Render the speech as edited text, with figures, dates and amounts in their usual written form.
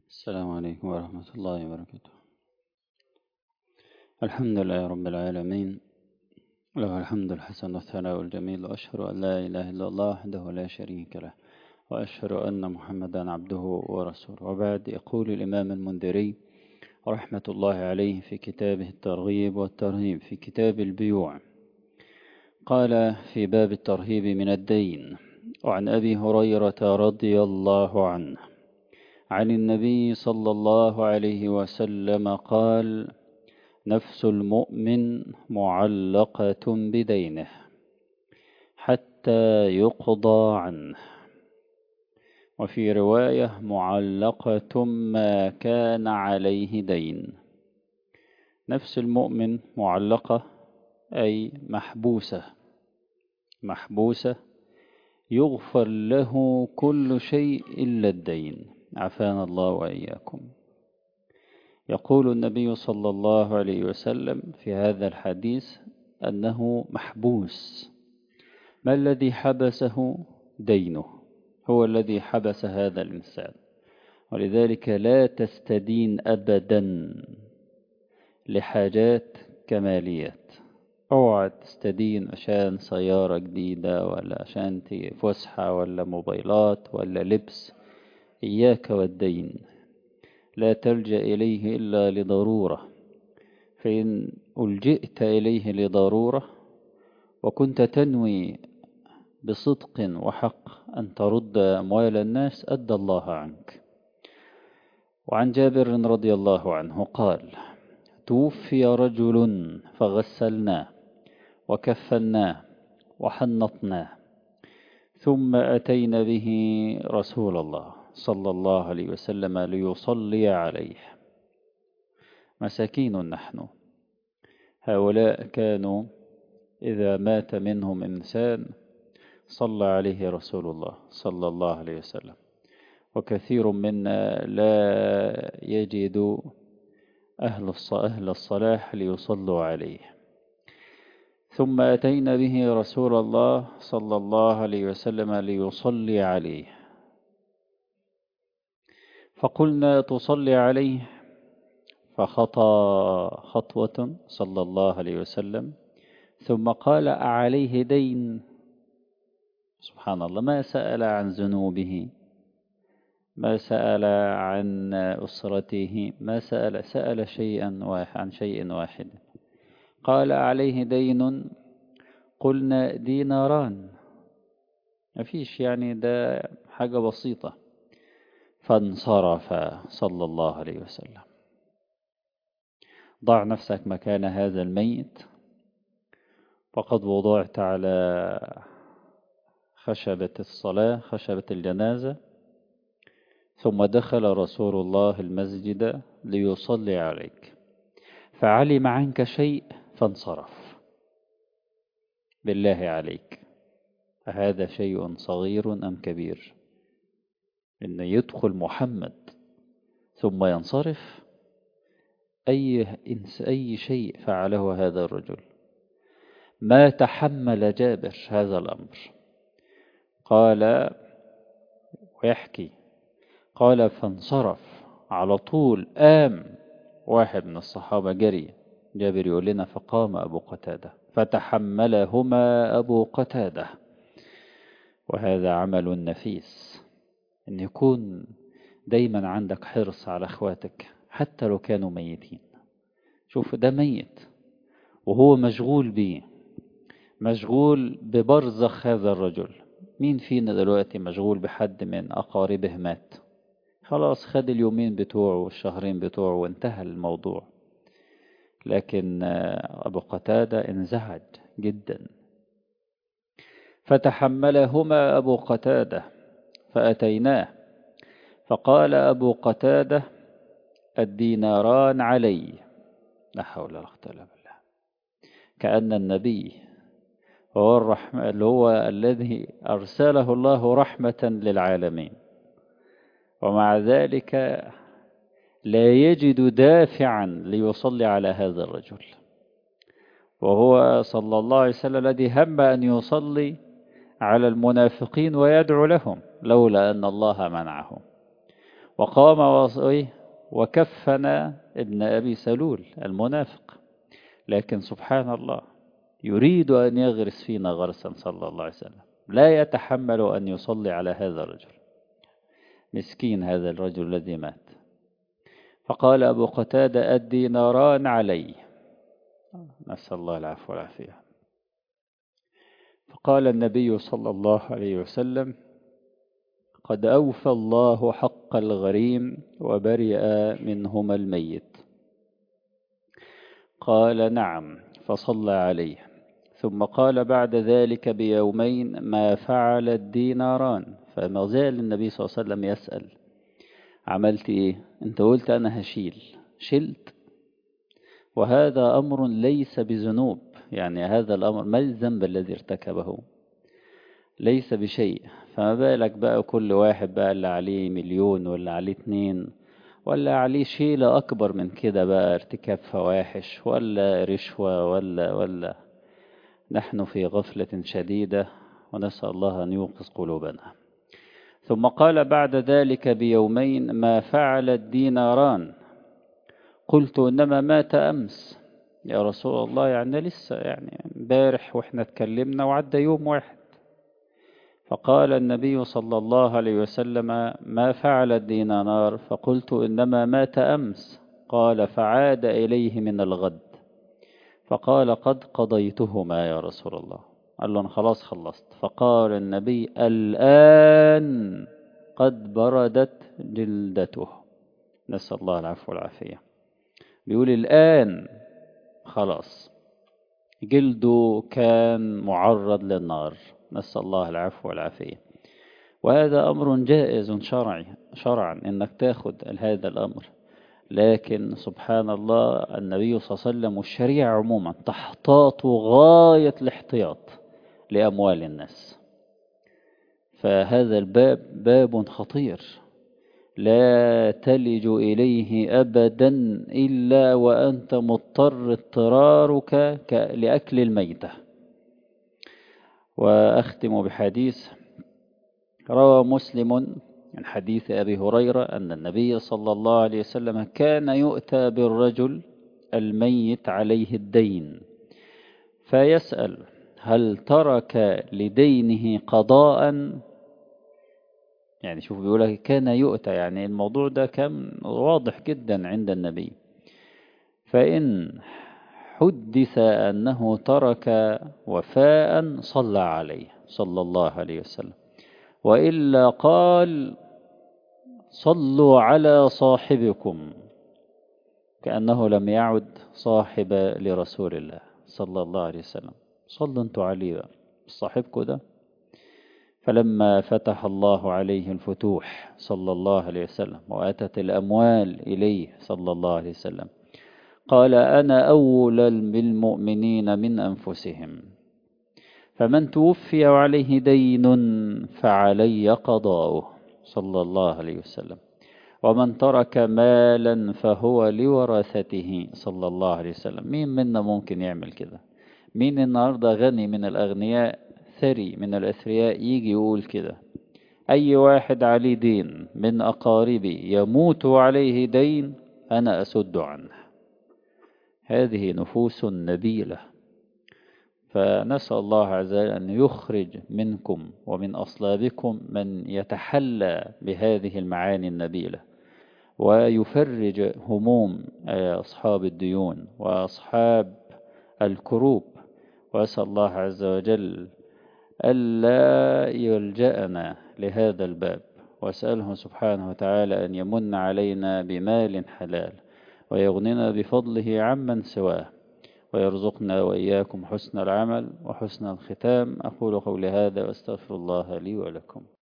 السلام عليكم ورحمة الله وبركاته. الحمد لله رب العالمين، له الحمد الحسن والثناء الجميل، وأشهد أن لا إله إلا الله وحده لا شريك له، وأشهد أن محمدا عبده ورسوله. وبعد، يقول الإمام المنذري رحمة الله عليه في كتابه الترغيب والترهيب في كتاب البيوع، قال في باب الترهيب من الدين: وعن أبي هريرة رضي الله عنه عن النبي صلى الله عليه وسلم قال: نفس المؤمن معلقة بدينه حتى يقضى عنه. وفي رواية: معلقة ما كان عليه دين. نفس المؤمن معلقة أي محبوسة يغفر له كل شيء إلا الدين، عافانا الله وإياكم. يقول النبي صلى الله عليه وسلم في هذا الحديث أنه محبوس. ما الذي حبسه؟ دينه، هو الذي حبس هذا الإنسان. ولذلك لا تستدين أبدا لحاجات كماليات. اوعى تستدين عشان سيارة جديدة، ولا عشان فسحة، ولا موبايلات، ولا لبس. إياك والدين، لا تلجأ إليه إلا لضرورة. فإن ألجئت إليه لضرورة وكنت تنوي بصدق وحق أن ترد أموال الناس، أدى الله عنك. وعن جابر رضي الله عنه قال: توفي رجل فغسلناه وكفناه وحنطناه، ثم أتينا به رسول الله صلى الله عليه وسلم ليصلي عليه. مساكين نحن. هؤلاء كانوا إذا مات منهم إنسان صلى عليه رسول الله صلى الله عليه وسلم، وكثير منا لا يجد أهل الصلاح ليصلوا عليه. ثم أتينا به رسول الله صلى الله عليه وسلم ليصلي عليه، فقلنا: تصلي عليه؟ فخطى خطوة صلى الله عليه وسلم، ثم قال: أعليه دين؟ سبحان الله، ما سأل عن ذنوبه، ما سأل عن أسرته، ما سأل عن شيء واحد. قال: عليه دين؟ قلنا: ديناران. ما فيش، يعني ده حاجة بسيطة. فانصرف صلى الله عليه وسلم. ضع نفسك مكان هذا الميت، فقد وضعت على خشبة الصلاة، خشبة الجنازة، ثم دخل رسول الله المسجد ليصلي عليك، فعلم عنك شيء فانصرف. بالله عليك، هذا شيء صغير أم كبير؟ إن يدخل محمد ثم ينصرف؟ أي شيء فعله هذا الرجل. ما تحمل جابر هذا الأمر. قال ويحكي، قال: فانصرف على طول. واحد من الصحابة جري، جابر يقول لنا: فقام أبو قتادة فتحملهما أبو قتادة. وهذا عمل نفيس، أن يكون دايما عندك حرص على أخواتك حتى لو كانوا ميتين. شوف، ده ميت وهو مشغول بيه، مشغول ببرزخ هذا الرجل. مين فينا دلوقتي مشغول بحد من أقاربه مات؟ خلاص، خد اليومين بتوعه والشهرين بتوعه وانتهى الموضوع. لكن أبو قتادة انزعج جدا. فتحملهما أبو قتادة فأتيناه، فقال أبو قتادة: الديناران علي. لا حول ولا قوة إلا بالله. كأن النبي هو اللي هو الذي أرسله الله رحمة للعالمين، ومع ذلك لا يجد دافعا ليصلي على هذا الرجل، وهو صلى الله عليه وسلم الذي هم أن يصلي على المنافقين ويدعو لهم، لولا أن الله منعه. وقام وكفن ابن أبي سلول المنافق. لكن سبحان الله يريد أن يغرس فينا غرسا صلى الله عليه وسلم، لا يتحمل أن يصلي على هذا الرجل. مسكين هذا الرجل الذي مات. فقال أبو قتادة: الديناران علي. نسأل الله العفو والعافية. فقال النبي صلى الله عليه وسلم: قد أوفى الله حق الغريم وبرئ منهما الميت. قال: نعم. فصلى عليه، ثم قال بعد ذلك بيومين: ما فعل الديناران؟ فما زال النبي صلى الله عليه وسلم يسأل: عملت ايه؟ انت قلت انا هشيل، شلت؟ وهذا امر ليس بذنوب، يعني هذا الامر ما الذنب الذي ارتكبه؟ ليس بشيء. فما بالك بقى كل واحد بقى اللي عليه مليون ولا عليه 2 ولا عليه شيلة اكبر من كده، بقى ارتكاب فواحش ولا رشوة ولا نحن في غفلة شديدة، ونسأل الله أن يوقظ قلوبنا. ثم قال بعد ذلك بيومين: ما فعل الديناران؟ قلت: إنما مات أمس يا رسول الله، يعني لسه يعني امبارح وإحنا اتكلمنا وعدى يوم واحد. فقال النبي صلى الله عليه وسلم: ما فعل الدينار؟ فقلت: إنما مات أمس. قال: فعاد إليه من الغد. فقال: قد قضيتهما يا رسول الله. قال له: أنا خلاص خلصت. فقال النبي: الآن قد بردت جلدته. نسأل الله العفو والعافية. بيقول الآن خلاص جلده كان معرض للنار، نسأل الله العفو والعافية. وهذا أمر جائز شرعا إنك تاخد هذا الأمر، لكن سبحان الله النبي صلى الله عليه وسلم والشريعة عموما تحتاط غاية الاحتياط لأموال الناس. فهذا الباب باب خطير لا تلج إليه أبدا إلا وأنت مضطر اضطرارك لأكل الميتة. وأختم بحديث روى مسلم من حديث أبي هريرة أن النبي صلى الله عليه وسلم كان يؤتى بالرجل الميت عليه الدين فيسأل: هل ترك لدينه قضاء؟ يعني شوف بيقول كان يؤتى، يعني الموضوع ده كان واضح جدا عند النبي. فإن حدث أنه ترك وفاء صلى عليه صلى الله عليه وسلم، وإلا قال: صلوا على صاحبكم، كأنه لم يعد صاحب لرسول الله صلى الله عليه وسلم. صلوا انتوا عليه صاحبكم ده. فلما فتح الله عليه الفتوح صلى الله عليه وسلم وأتت الأموال إليه صلى الله عليه وسلم قال: أنا أولى بالمؤمنين من أنفسهم، فمن توفي وعليه دين فعلي قضاؤه صلى الله عليه وسلم، ومن ترك مالا فهو لورثته صلى الله عليه وسلم. مين منا ممكن يعمل كده؟ مين النهاردة غني من الأغنياء، ثري من الأثرياء، يجي يقول كده؟ أي واحد عليه دين من أقاربي يموت عليه دين أنا أسد عنه. هذه نفوس نبيلة. فنسأل الله عز وجل أن يخرج منكم ومن أصلابكم من يتحلى بهذه المعاني النبيلة ويفرج هموم أصحاب الديون وأصحاب الكروب. وأسأل الله عز وجل ألا يلجأنا لهذا الباب، وأسأله سبحانه وتعالى أن يمن علينا بمال حلال ويغننا بفضله عمن سواه، ويرزقنا وإياكم حسن العمل وحسن الختام. أقول قولي هذا وأستغفر الله لي ولكم.